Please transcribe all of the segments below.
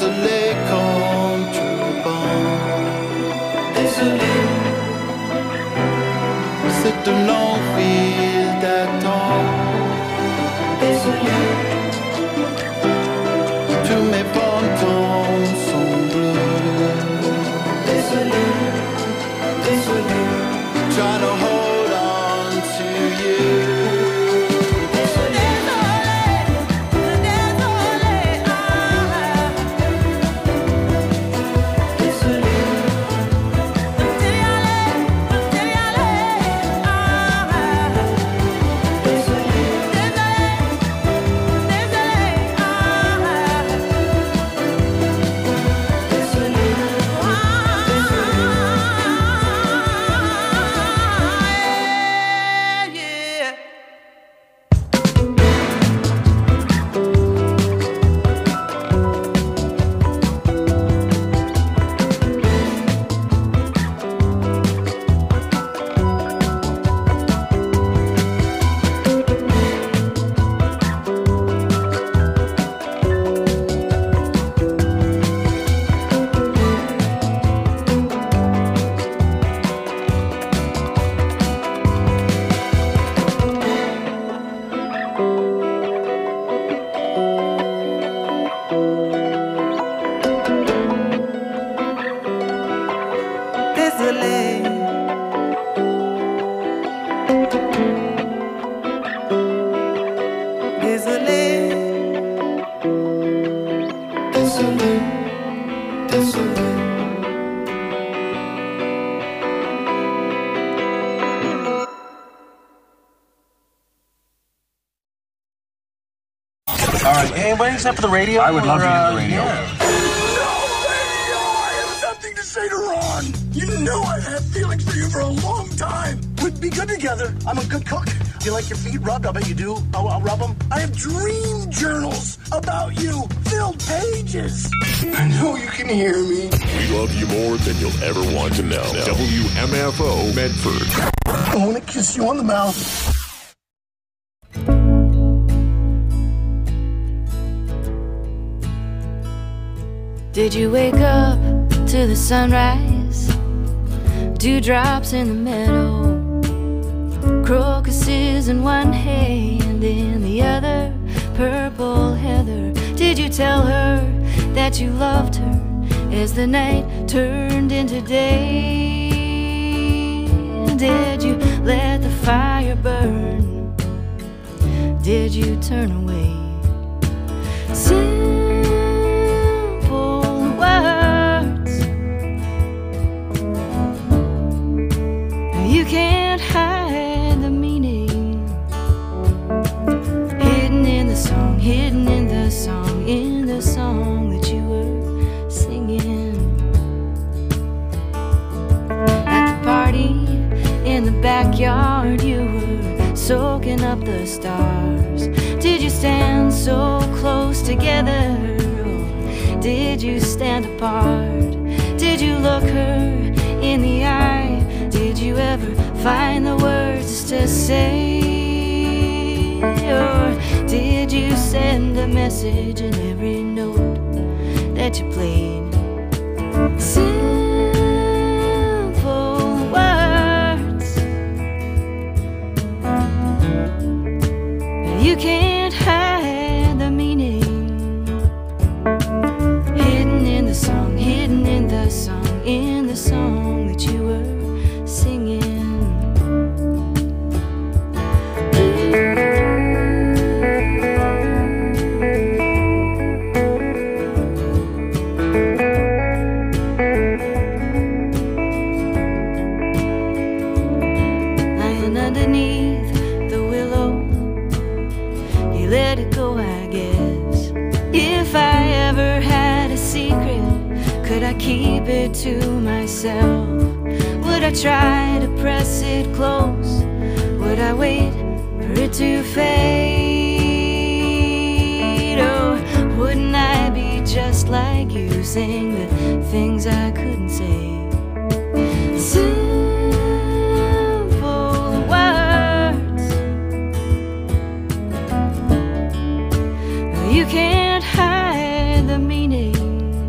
désolé comme tu es bon. Désolé, c'est une longue file d'attente. Désolé, tous mes fantômes sont bleus. Désolé, désolé, trying to hold on to you. Anybody except for the radio? I would love to hear the radio. Yeah. I have something to say to Ron. You know I've had feelings for you for a long time. We'd be good together. I'm a good cook. Do you like your feet rubbed? I bet you do. I'll rub them. I have dream journals about you. Filled pages. I know you can hear me. We love you more than you'll ever want to know. WMFO Medford. I want to kiss you on the mouth. Did you wake up to the sunrise? Dewdrops in the meadow, crocuses in one hand, in the other purple heather. Did you tell her that you loved her as the night turned into day? Did you let the fire burn? Did you turn away? You can't hide the meaning, hidden in the song, hidden in the song, in the song that you were singing. At the party in the backyard, you were soaking up the stars. Did you stand so close together, or did you stand apart? Did you look her in the eye? Did you ever find the words to say? Or did you send a message in every note that you played? Simple words. You can't hide the meaning, hidden in the song, hidden in the song, in the song that you were singing. Lying underneath the willow, you let it go, I guess. If I ever had a secret, could I keep it to myself? Would I try to press it close? Would I wait for it to fade? Or wouldn't I be just like you, saying the things I couldn't say? Simple words. You can't hide the meaning,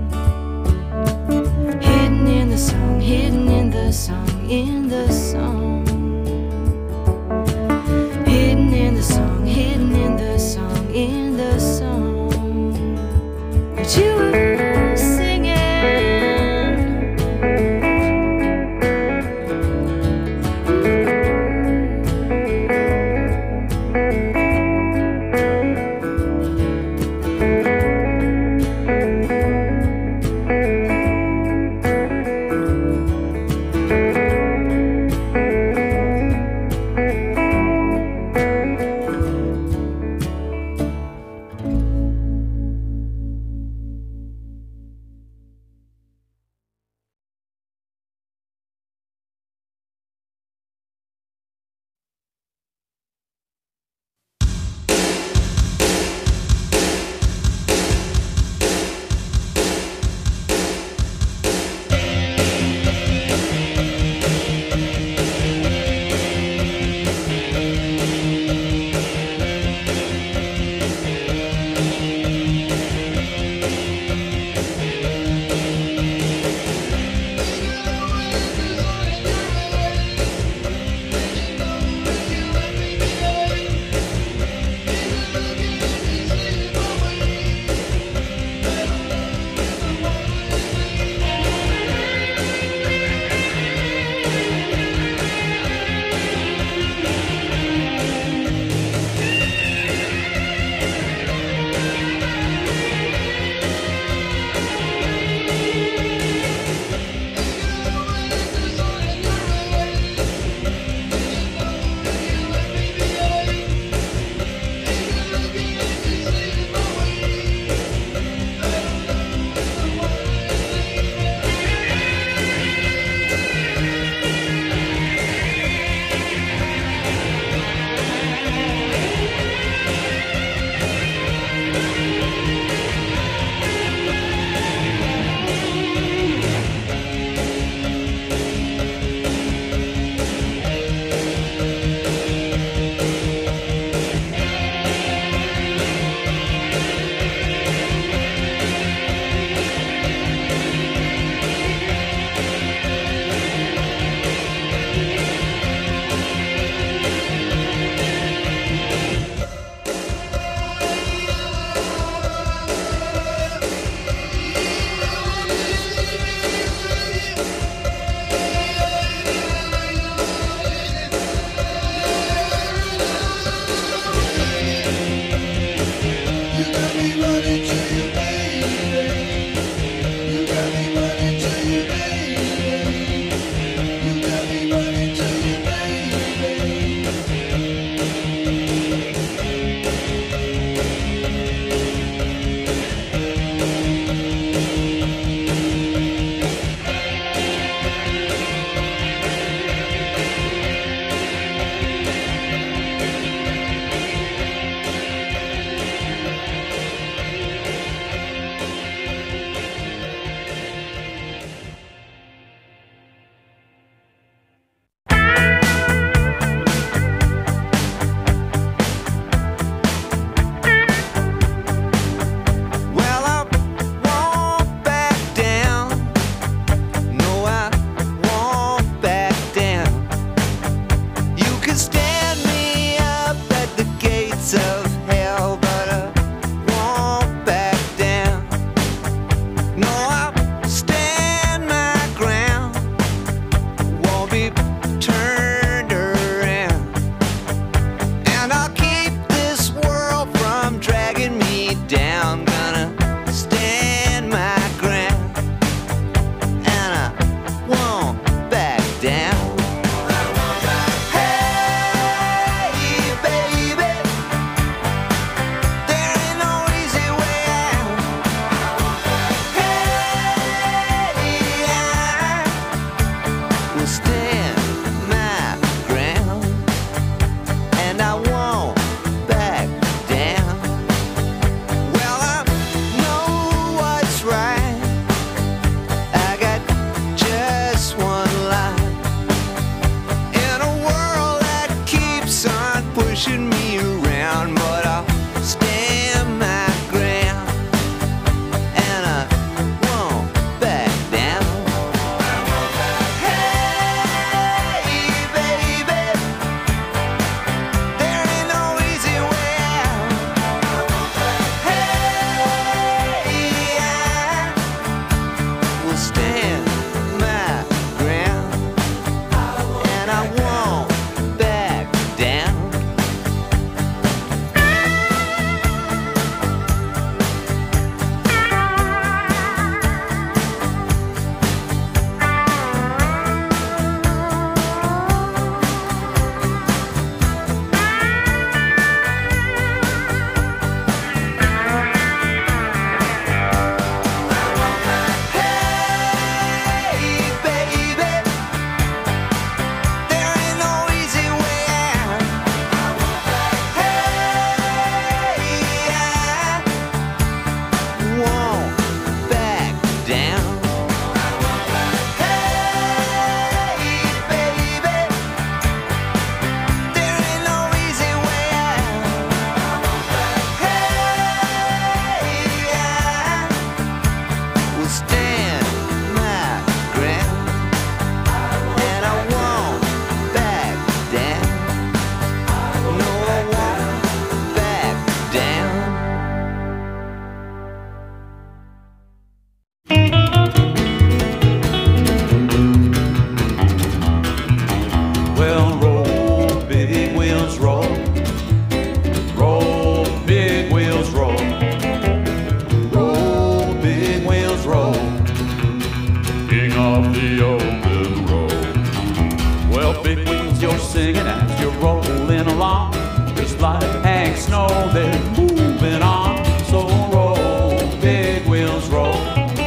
snow, they're moving on. So roll, big wheels roll.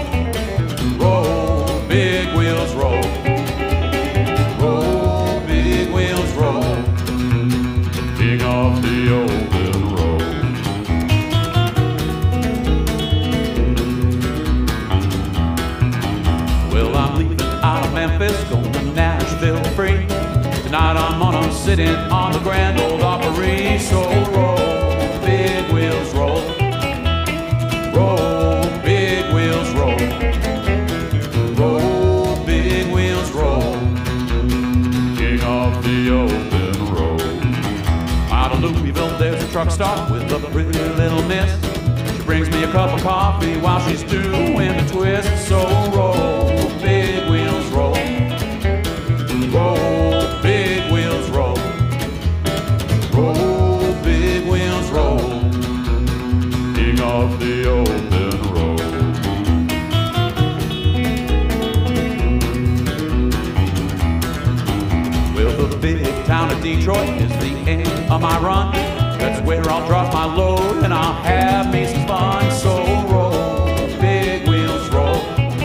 Roll, big wheels roll. Roll, big wheels roll. King of the open road. Well, I'm leaving out of Memphis, going to Nashville free. Tonight I'm gonna sit in on the Grand Ole Opry. So roll, big wheels roll. Roll, big wheels roll. Roll, big wheels roll. King of the open road. Out of Louisville there's a truck stop with a pretty little miss. She brings me a cup of coffee while she's doing the twist. So roll, big wheels roll. Roll, big wheels roll. Roll, big wheels roll. King of the open road. Well, the big town of Detroit is the end of my run. That's where I'll drop my load and I'll have me some fun. So roll, big wheels roll.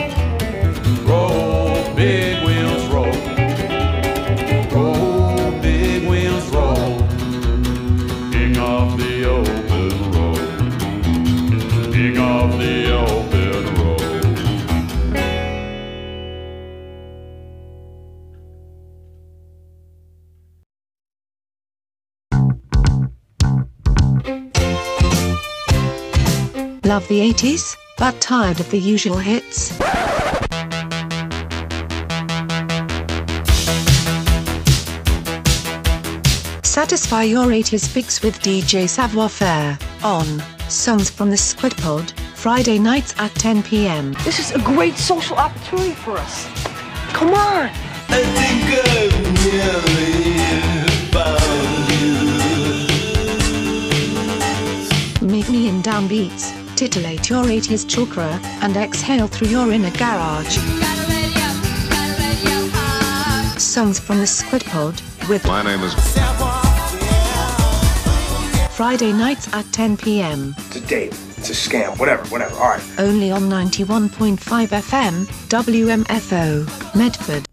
Roll, big wheels roll. Roll, big wheels roll. King of the open road. King of the open road. Love the 80s, but tired of the usual hits? Satisfy your 80s fix with DJ Savoir Faire on Songs from the Squid Pod, Friday nights at 10 p.m. This is a great social opportunity for us. Come on! I think I've nearly found you. Meet me in downbeats, titillate your 80s chakra, and exhale through your inner garage. Songs from the Squid Pod with My name is Friday nights at 10 p.m. It's a date. It's a scam. Whatever. All right. Only on 91.5 FM, WMFO, Medford.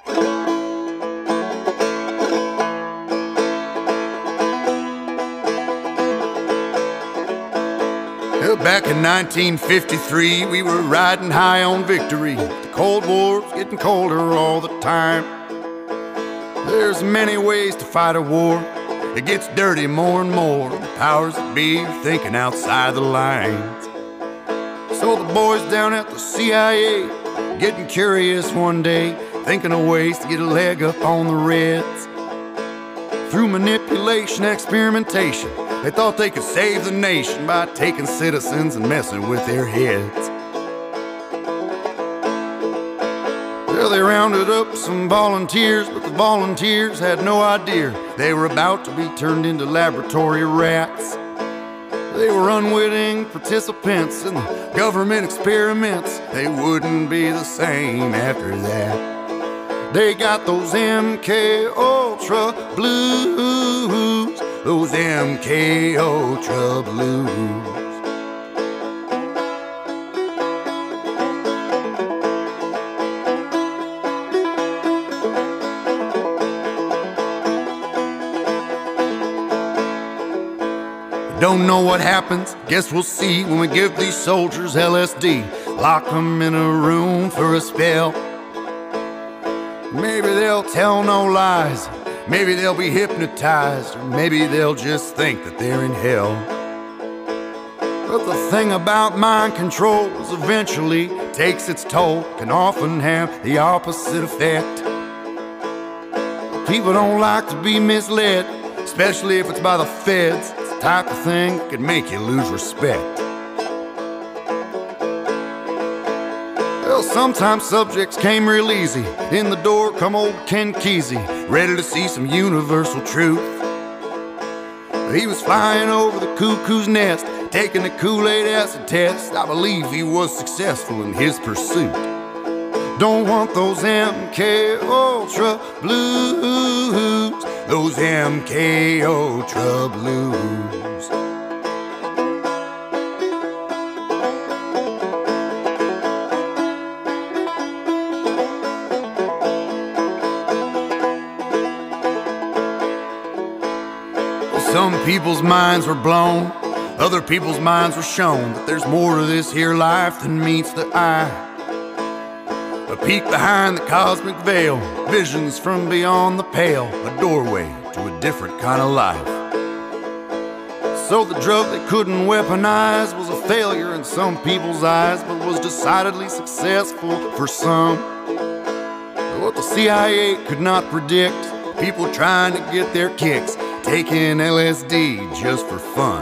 Back in 1953, we were riding high on victory. The Cold War's getting colder all the time. There's many ways to fight a war. It gets dirty more and more. The powers that be are thinking outside the lines. So the boys down at the CIA getting curious one day, thinking of ways to get a leg up on the Reds. Through manipulation, experimentation, they thought they could save the nation by taking citizens and messing with their heads. Well, they rounded up some volunteers, but the volunteers had no idea they were about to be turned into laboratory rats. They were unwitting participants in the government experiments. They wouldn't be the same after that. They got those MK Ultra blues, those MK Ultra blues. Don't know what happens, guess we'll see when we give these soldiers LSD. Lock them in a room for a spell. Maybe they'll tell no lies, maybe they'll be hypnotized, or maybe they'll just think that they're in hell. But the thing about mind control is eventually takes its toll, can often have the opposite effect. People don't like to be misled, especially if it's by the feds. It's the type of thing that could make you lose respect. Well, sometimes subjects came real easy. In the door come old Ken Kesey, ready to see some universal truth. He was flying over the cuckoo's nest, taking the Kool-Aid acid test. I believe he was successful in his pursuit. Don't want those MK Ultra blues, those MK Ultra blues. Some people's minds were blown, other people's minds were shown that there's more to this here life than meets the eye. A peek behind the cosmic veil, visions from beyond the pale, a doorway to a different kind of life. So the drug they couldn't weaponize was a failure in some people's eyes, but was decidedly successful for some. What the CIA could not predict, people trying to get their kicks, taking LSD just for fun.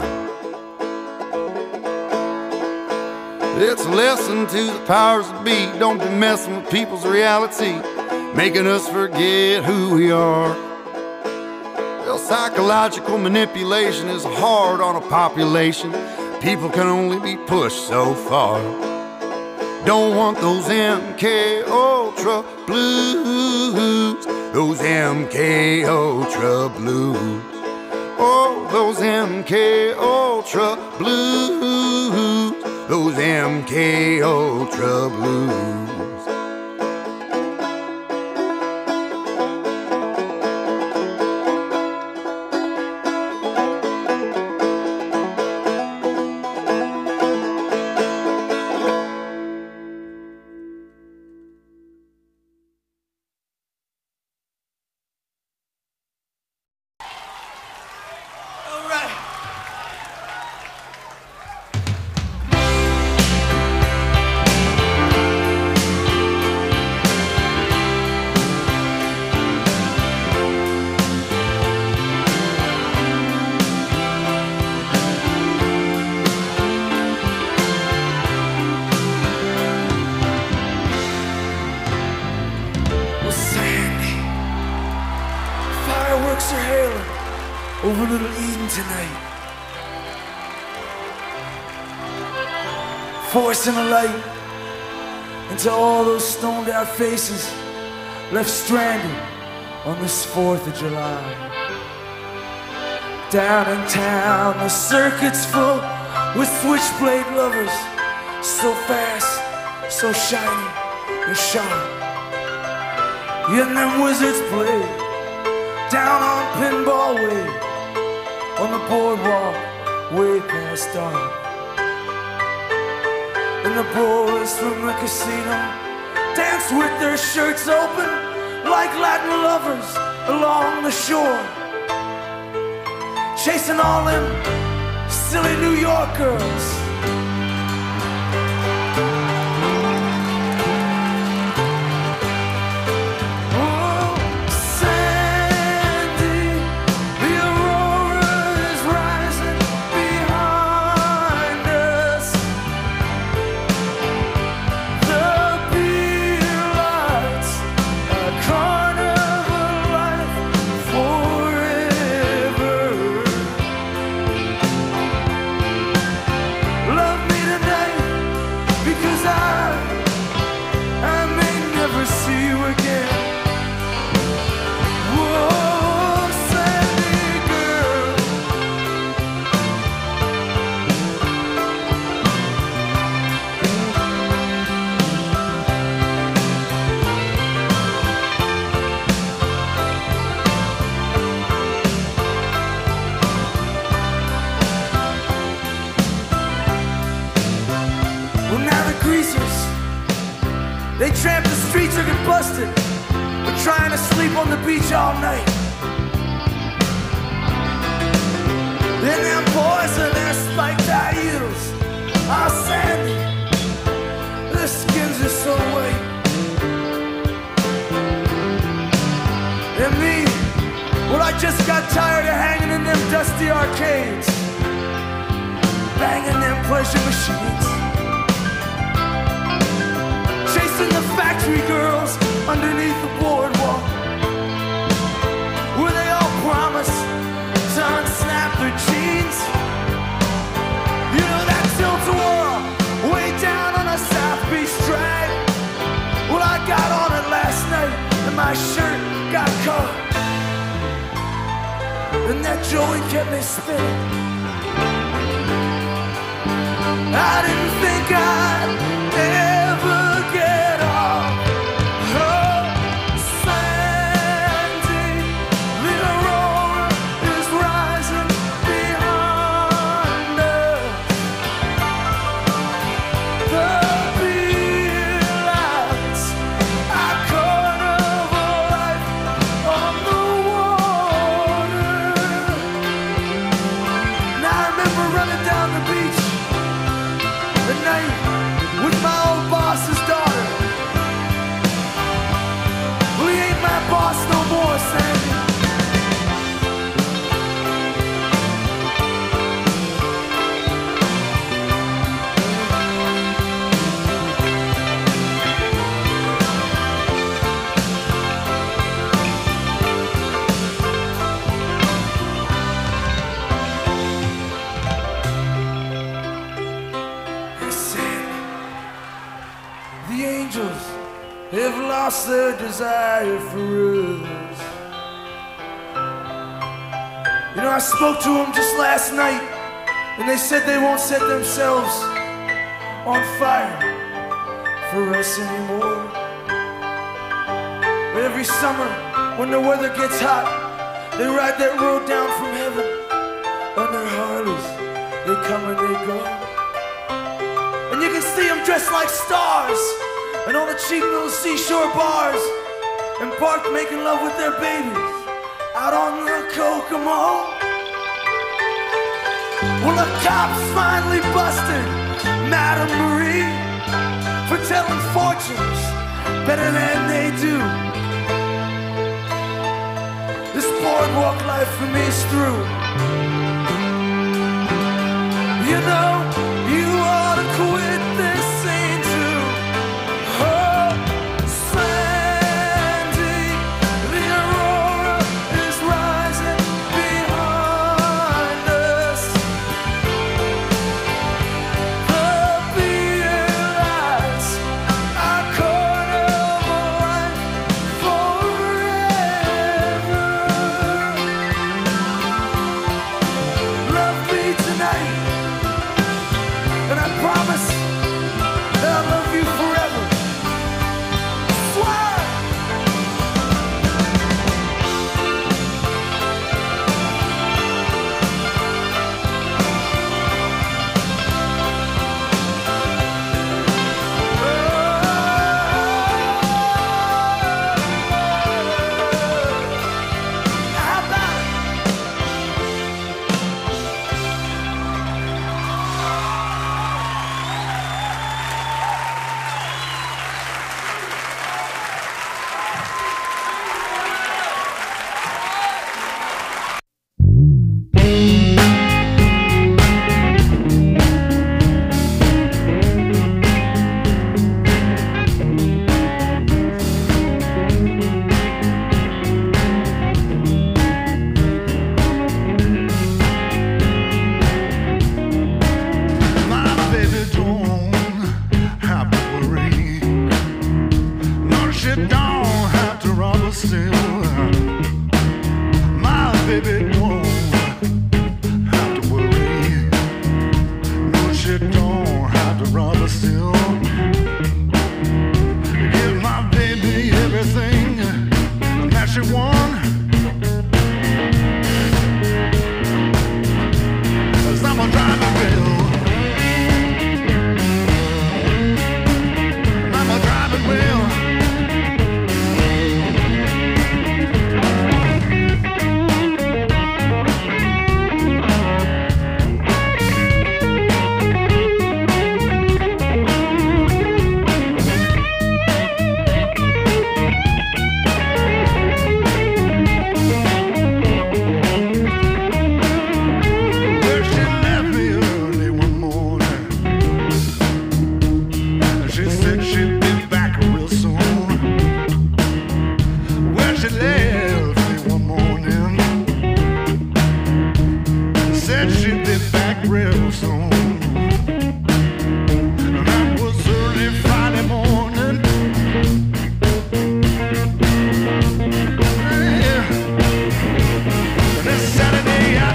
It's a lesson to the powers that be. Don't be messing with people's reality, making us forget who we are. Well, psychological manipulation is hard on a population. People can only be pushed so far. Don't want those MK Ultra blues, those MK Ultra blues. Oh, those MK Ultra blues, those MK Ultra blues. Over Little Eden tonight, forcing a light into all those stoned out faces left stranded on this 4th of July. Down in town, the circuit's full with switchblade lovers, so fast, so shiny and sharp. And them wizards play down on Pinball Way, on the boardwalk, way past dark. And the boys from the casino dance with their shirts open like Latin lovers along the shore, chasing all them silly New York girls. They tramp the streets or get busted for trying to sleep on the beach all night. Then them boys in their spiked high heels are sandy, their skins are so white. And me, well, I just got tired of hanging in them dusty arcades, banging them pleasure machines, chasing the factory girls underneath the boardwalk, where they all promise to unsnap their jeans. You know that tilt-a-whirl way down on a South Beach drag? Well, I got on it last night and my shirt got caught. Joey kept me spinning. I didn't think I'd ever get off. Oh, Sandy, the aurora is rising behind us. The beer lights are carnival life on the water. And I remember running down the beach at night with my old boss's daughter. Well, he ain't my boss no more, Sandy. The angels have lost their desire for us. You know, I spoke to them just last night, and they said they won't set themselves on fire for us anymore. But every summer, when the weather gets hot, they ride that road down from heaven on their Harleys. They come and they go. And you can see them dressed like stars and all the cheap little seashore bars and parked making love with their babies out on the Kokomo. Well, the cops finally busted Madame Marie for telling fortunes better than they do. This boardwalk life for me is through. You know, you ought to quit this scene too. Oh, Sandy, the aurora is rising behind us. The beer lights are carnival life forever. Love me tonight. And I promise that I'll love you forever. Swear! How about it? My baby don't have to worry. No, she don't have to rob or steal. My baby don't have to worry. No, she don't have to rob or steal. Give my baby everything that she wants. 'Cause I'm a driving wheel. I'm a driving wheel. Well, she left me early one morning. She said she'd be back real soon. Well, she left me one morning. Said she'd be back real soon. And that was early Friday morning. Yeah. And then Saturday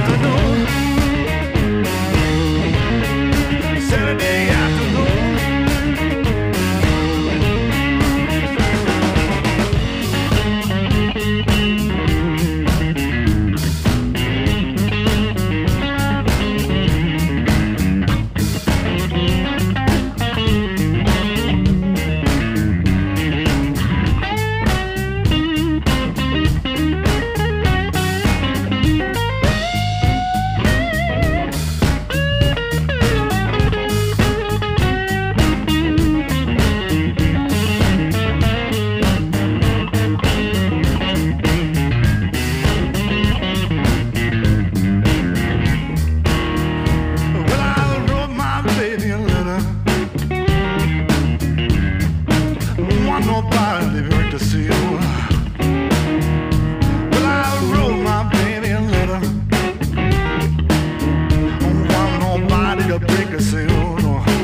dirección.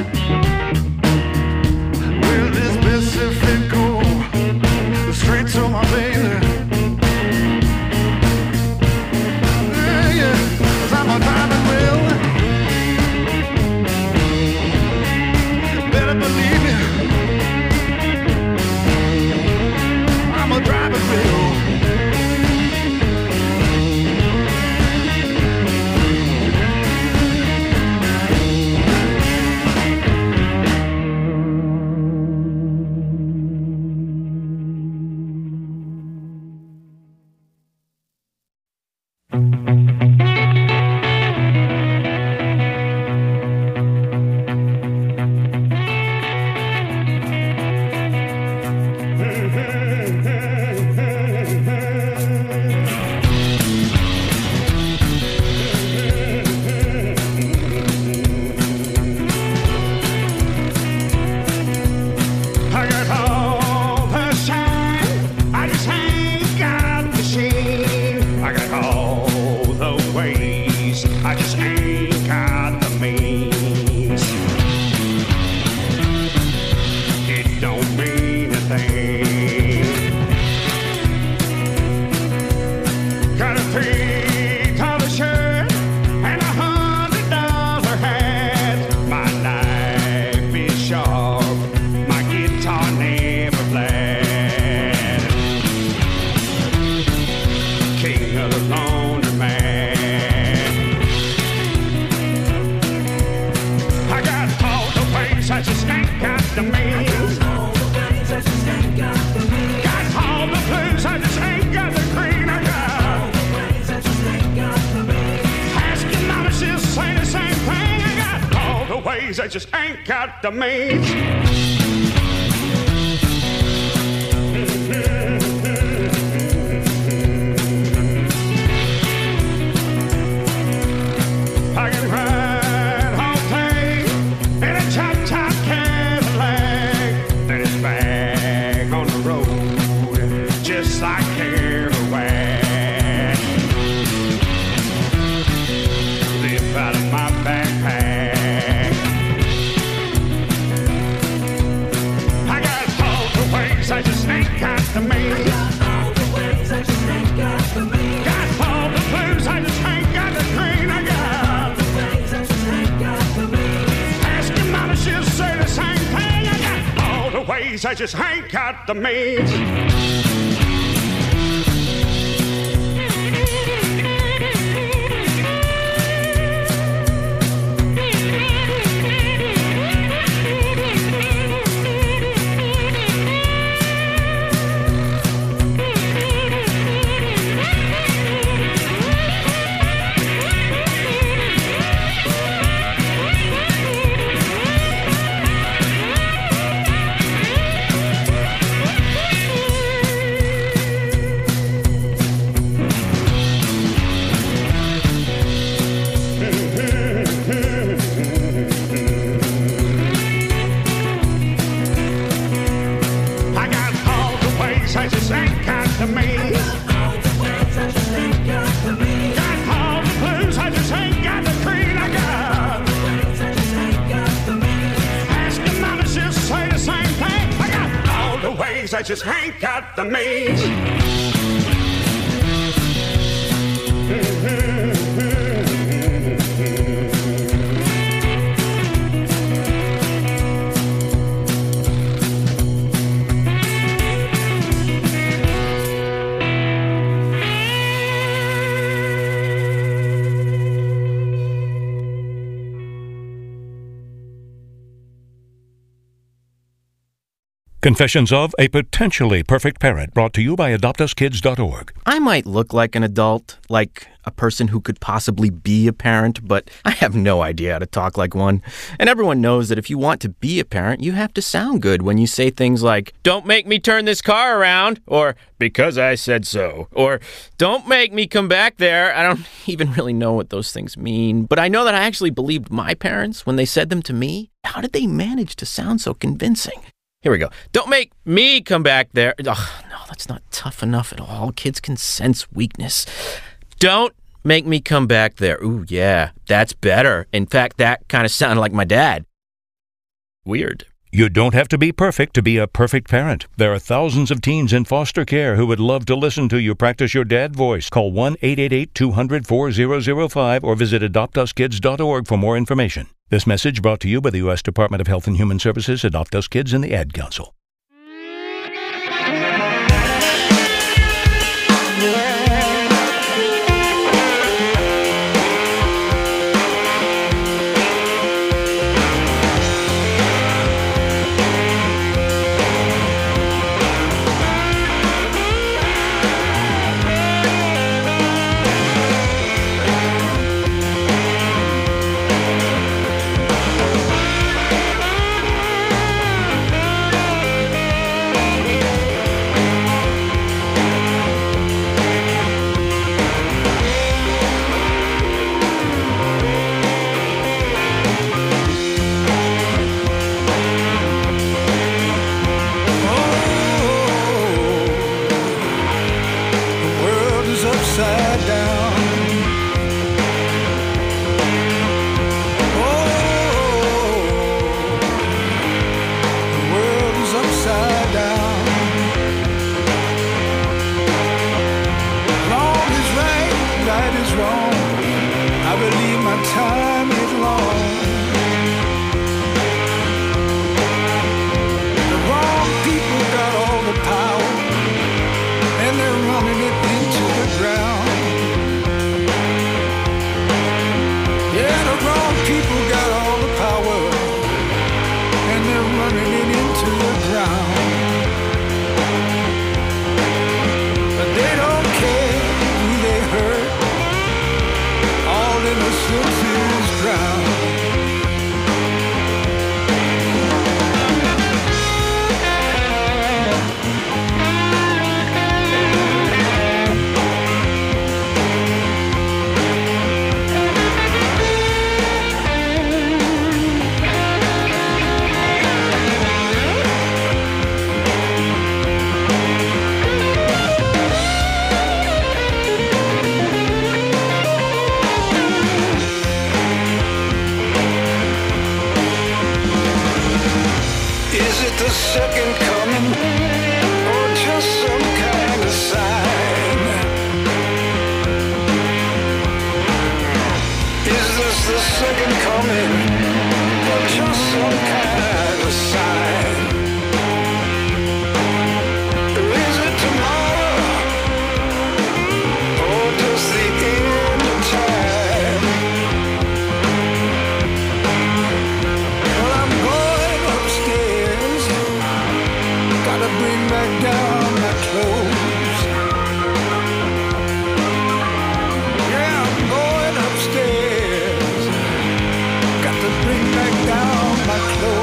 Will this Pacific go straight to my baby? Yeah, 'cause I'm a driving wheel. Better believe me, I'm a driving wheel. I just ain't got the means. I can ride all day in a top Cadillac, then it's back on the road, just like Kerouac. Live out of my backpack. I just ain't got the means. Got all the ways, I just ain't got the means. Got all the blues, I just ain't got the green. I got all the ways, I just ain't got the means. Ask your mama, she'll say the same thing. I got all the ways, I just ain't got the means. I just ain't got the means. Confessions of a Potentially Perfect Parent, brought to you by AdoptUsKids.org. I might look like an adult, like a person who could possibly be a parent, but I have no idea how to talk like one. And everyone knows that if you want to be a parent, you have to sound good when you say things like, "Don't make me turn this car around," or "because I said so," or "Don't make me come back there." I don't even really know what those things mean, but I know that I actually believed my parents when they said them to me. How did they manage to sound so convincing? Here we go. "Don't make me come back there." Ugh, no, that's not tough enough at all. Kids can sense weakness. "Don't Make me come back there. Ooh, yeah, that's better. In fact, that kind of sounded like my dad. Weird. You don't have to be perfect to be a perfect parent. There are thousands of teens in foster care who would love to listen to you practice your dad voice. Call 1-888-200-4005 or visit adoptuskids.org for more information. This message brought to you by the U.S. Department of Health and Human Services, Adopt Us Kids, and the Ad Council. Got to bring back down my clothes.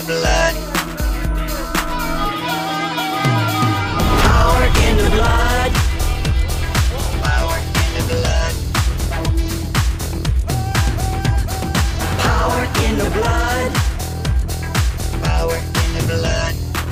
blood. Power in the blood. Power in the blood. Power in the blood. Power in the blood.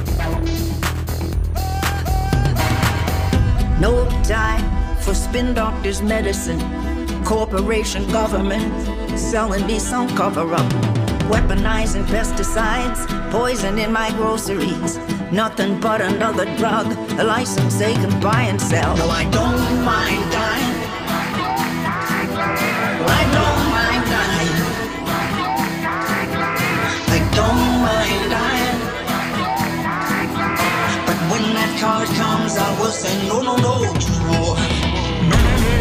No time for spin doctors' medicine. Corporation government selling me some cover-up. Weaponizing pesticides, poison in my groceries. Nothing but another drug, a license they can buy and sell. No, I don't mind dying. I don't mind dying. I don't mind dying. But when that card comes, I will say no, no, no to war. No, no, no.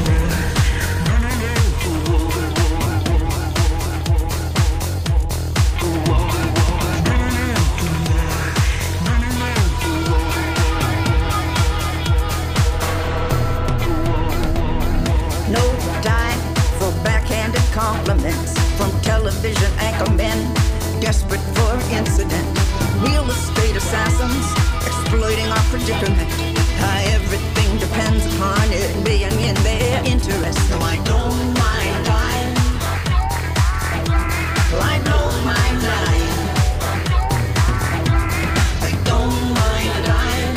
Compliments from television anchormen, desperate for incident. Real estate assassins exploiting our predicament. Everything depends upon it being in their interest. No, I don't mind dying. I don't mind dying. I don't mind dying.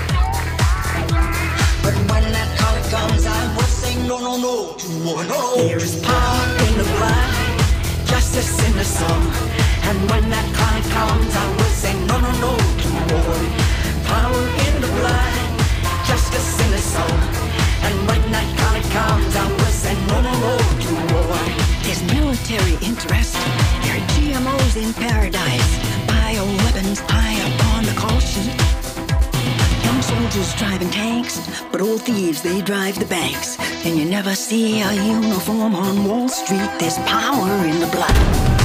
But when that color comes, I will say no, no, no to war. No. There is power in the blood, justice in the soul. And when that cloud comes, I will say no, no, no to war. Power in the blood, justice in the soul. And when that cloud comes, I will say no, no, no to war. There's military interest. There are GMOs in paradise. Bioweapons high up on the call sheet. Young soldiers driving tanks, but old thieves, they drive the banks. And you never see a uniform on Wall Street. There's power in the blood.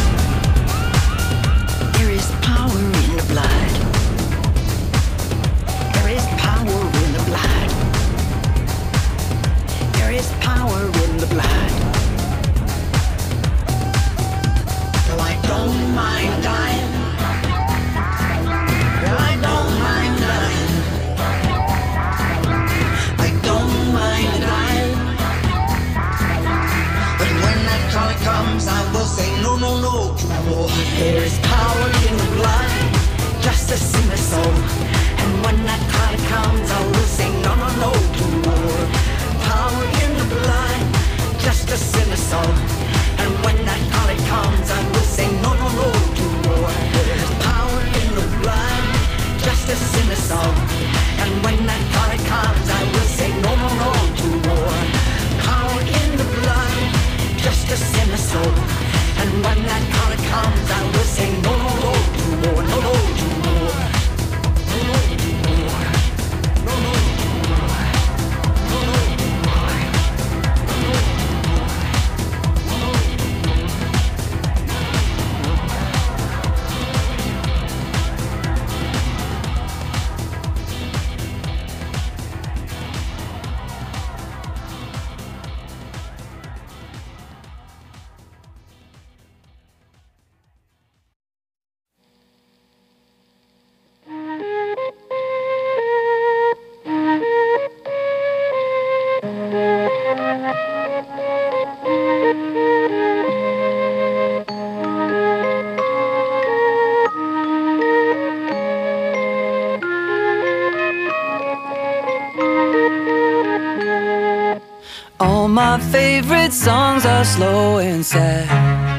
There is power in the blood. There is power in the blood. There is power in the blood. No, I don't mind dying. I don't mind dying. I don't mind dying. But when that color comes, I will say no, no, no to war. There is power in the blood, justice in the soul. And when that color comes, I will say no, no, no to war. Power in the blood, justice in the soul. And when that color comes, I will say no, no, no to war. There is power in the blood, justice in the soul. And when that color comes, I will say no, no, no to war. Power in the blood, justice in the soul. And when that color comes, I will say no, no, no to war. No, no to war. No, no to war. No, no to war. No, no to war. All my favorite songs are slow and sad.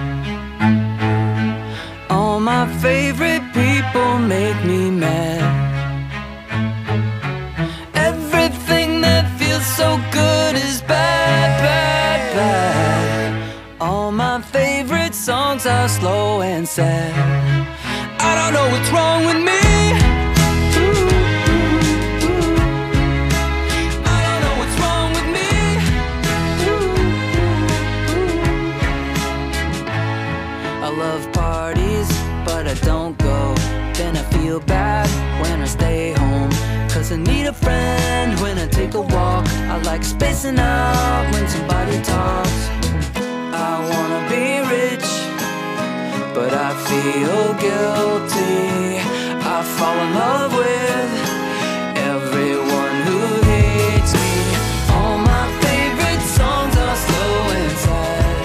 All my favorite people make me mad. Everything that feels so good is bad, bad, bad. All my favorite songs are slow and sad. I don't know what's wrong with me. I don't go, then I feel bad when I stay home. Cause I need a friend when I take a walk. I like spacing out when somebody talks. I wanna be rich, but I feel guilty. I fall in love with everyone who hates me. All my favorite songs are slow and sad.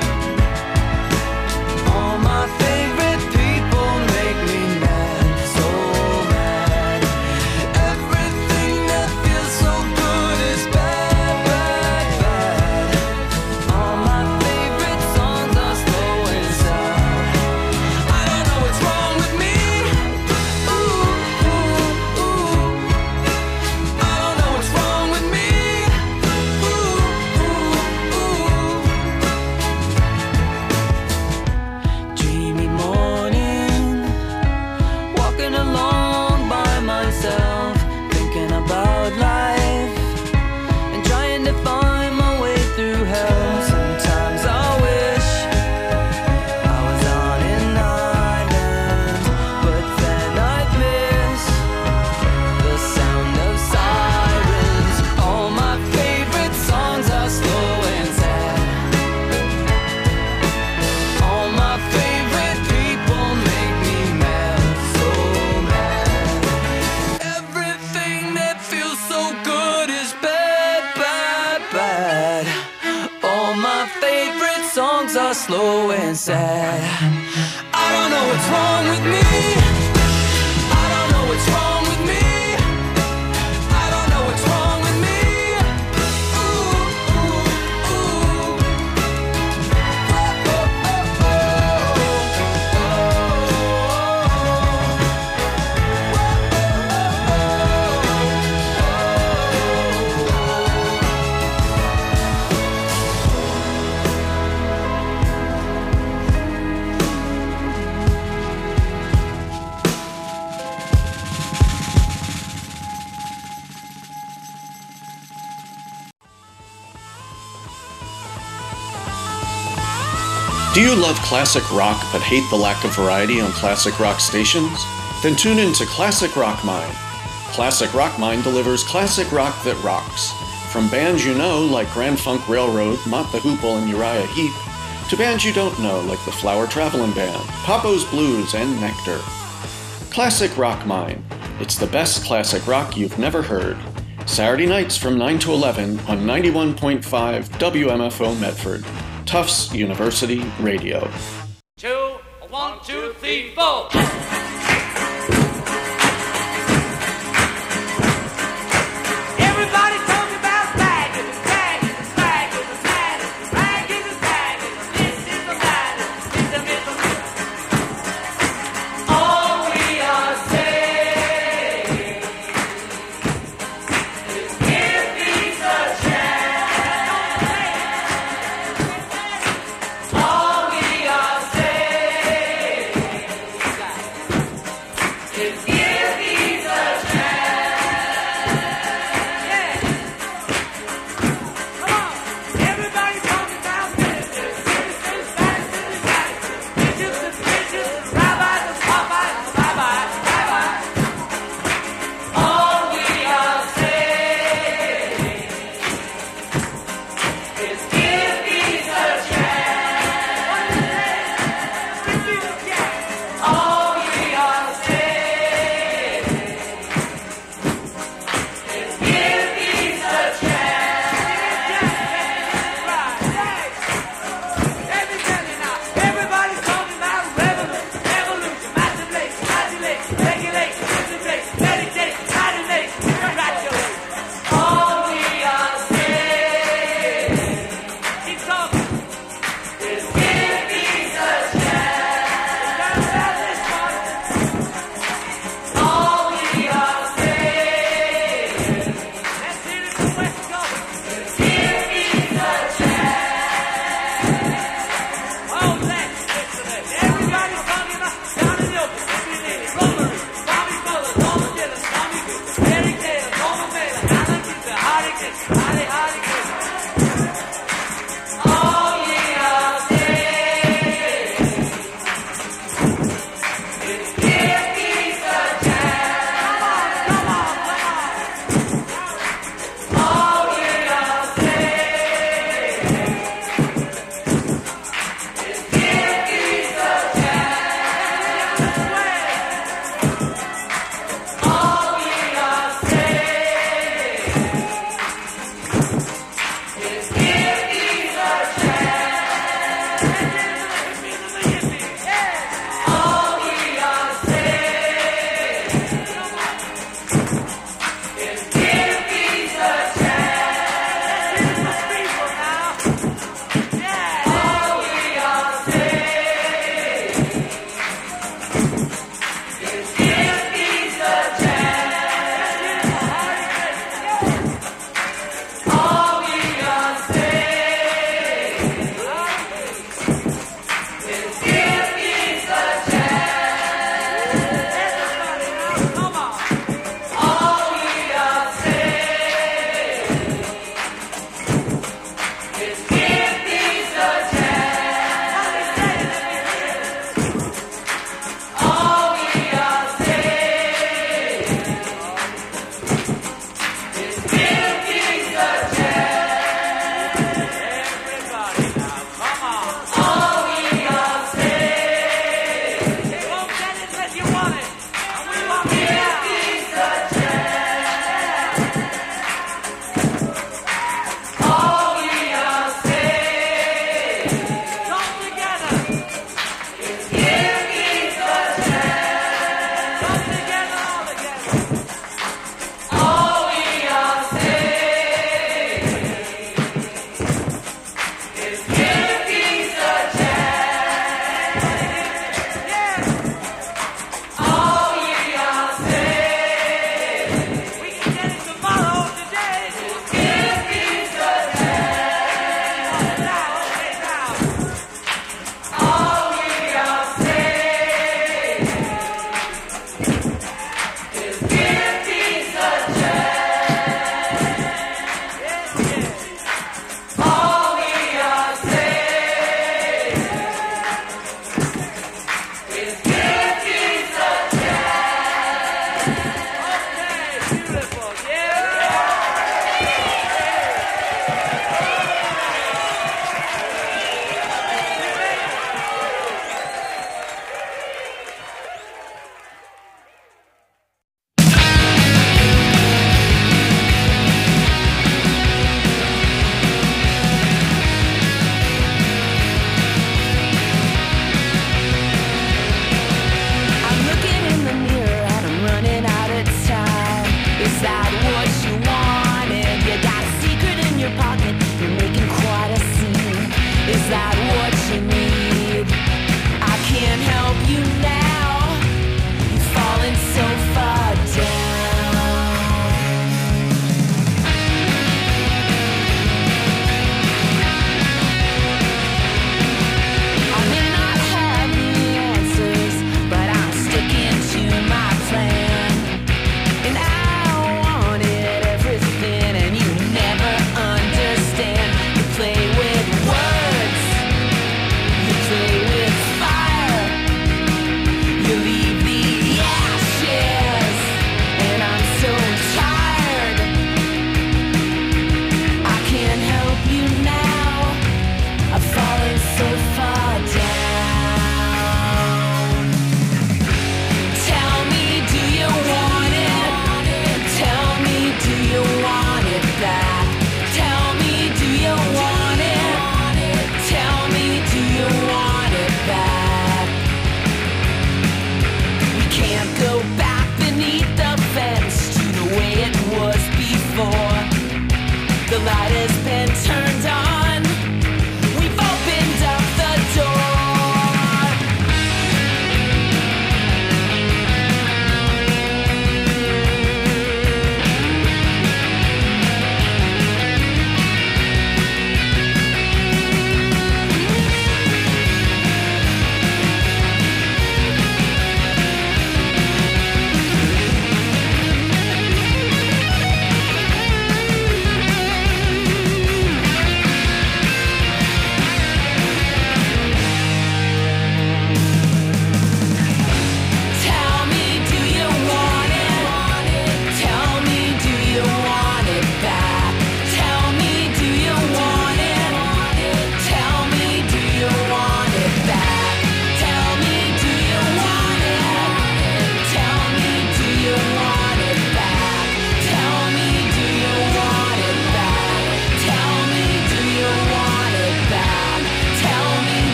All my favorite people make me mad, so mad. Everything that feels so good is bad, bad, bad. All my favorite songs are slow and sad. I don't know what's wrong with me. Ooh, ooh, ooh. I don't know what's wrong with me. Ooh, ooh, ooh. Dreamy morning, walking along by myself, thinking about life and trying to find my way through hell. Sometimes I wish I was on an island, but then I'd miss the sound of sirens. All my favorite songs are slow and sad. All my favorite people make me mad, so mad. Everything that feels so good is bad, bad, bad. All my favorite songs are slow and sad. I don't know what's wrong with me. I don't know what's wrong with me. I don't know what's wrong with me. Ooh, ooh, ooh. Oh, oh, Do you love classic rock but hate the lack of variety on classic rock stations? Then tune in to Classic Rock Mine. Classic Rock Mine delivers classic rock that rocks. From bands you know like Grand Funk Railroad, Mott the Hoople, and Uriah Heep, to bands you don't know like the Flower Travelin' Band, Papo's Blues, and Nectar. Classic Rock Mine. It's the best classic rock you've never heard. Saturday nights from 9 to 11 on 91.5 WMFO Medford. Tufts University Radio. 2, 1, 2, 3, 4. Everybody talks about bagging, bagging, bagging, bagging, bagging, bagging. This is the matter, this is the all we are saying is give these a chance. All we are saying is give these a everybody talking about business, citizens, citizens, bitches, suspicious, rabbis, Popeyes, bye-bye, bye-bye. All we are saying is give these a chance. All we are saying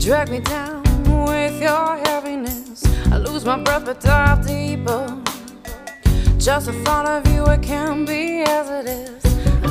drag me down with your heaviness. I lose my breath but dive deeper. Just the thought of you, it can't be as it is.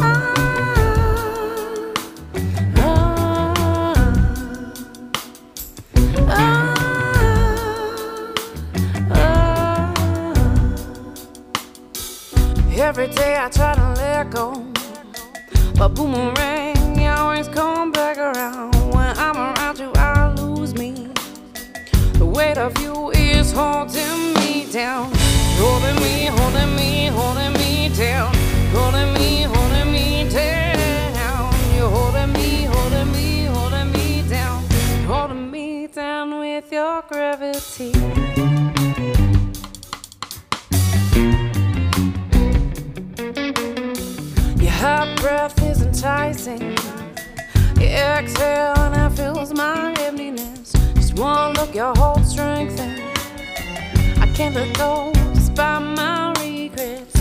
Every day I try to let go, but boomerang, you always come back around. When I'm around you, I lose me. The weight of you is holding me down, holding me, holding me, holding me down, holding me, holding me down. You're holding me, holding me, holding me down, holding me down with your gravity. Your hot breath is enticing. You exhale and it fills my emptiness. Just one look, your whole strength and I can't let go despite my regrets.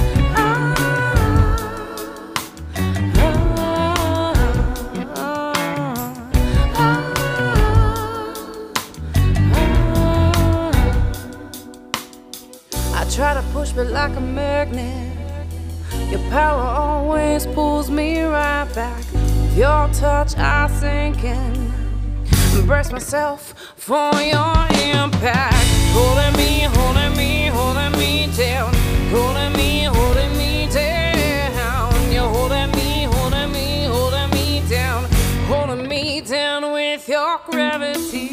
I try to push but like a magnet, your power always pulls me right back. With your touch I sink in, embrace myself for your impact. Holding me, holding me, holding me down, holding me, holding me down. You're holding me, holding me, holding me down, holding me down with your gravity.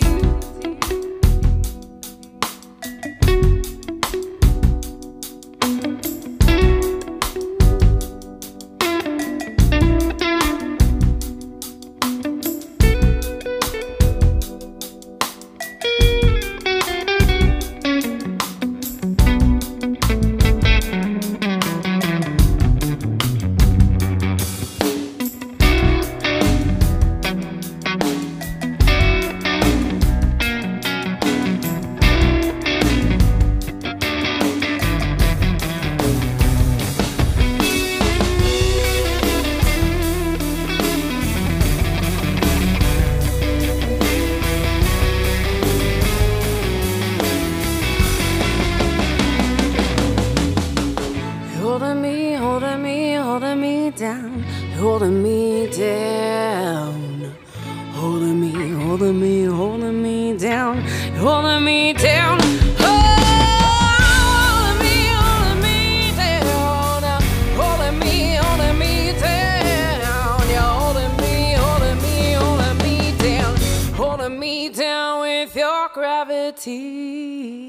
Holding me down, holding me, holding me, holding me down, holding me down. Holding me, holding me down, holding me, holding me down. You're holding me, holding me, holding me down, holding me down with your gravity.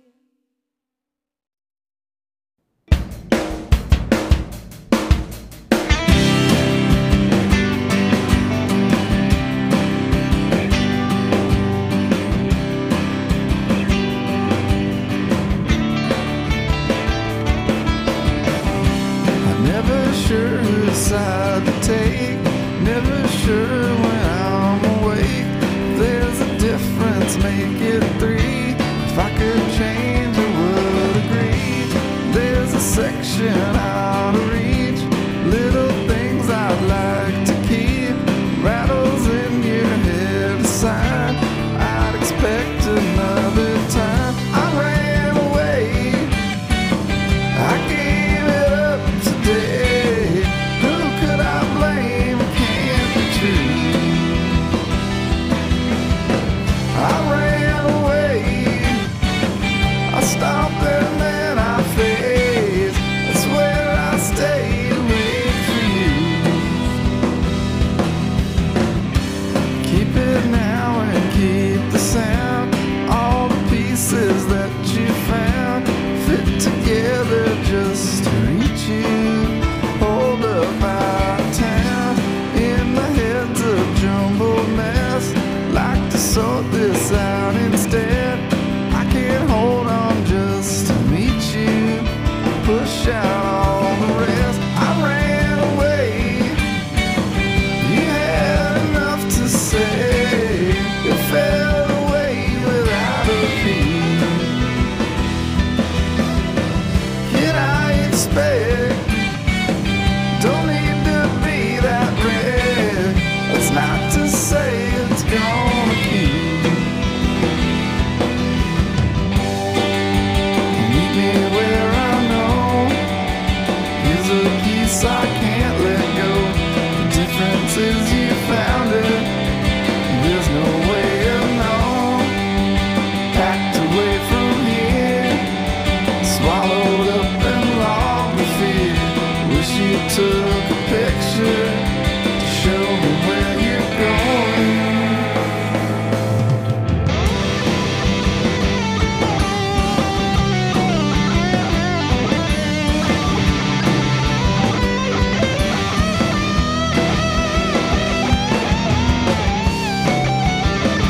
Sure whose side to take, never sure when I'm awake. There's a difference, make it three. If I could change, I would agree. There's a section out of reach, little things I'd like to keep. Rattles in your head aside, I'd expect another time. I ran away, I gave it up today. I ran away, I stopped and then I faced. That's where I stayed away from you. Keep it now and keep the sound. All the pieces that you found fit together just to reach you. Hold up out of town, in my head's a jumbled mess. Like to sort this out instead. I can't hold on just to meet you, push out all the rest. I ran away, you had enough to say. You fell away without a beat. Can I expect? Don't need to be that red. That's not to say it's gone.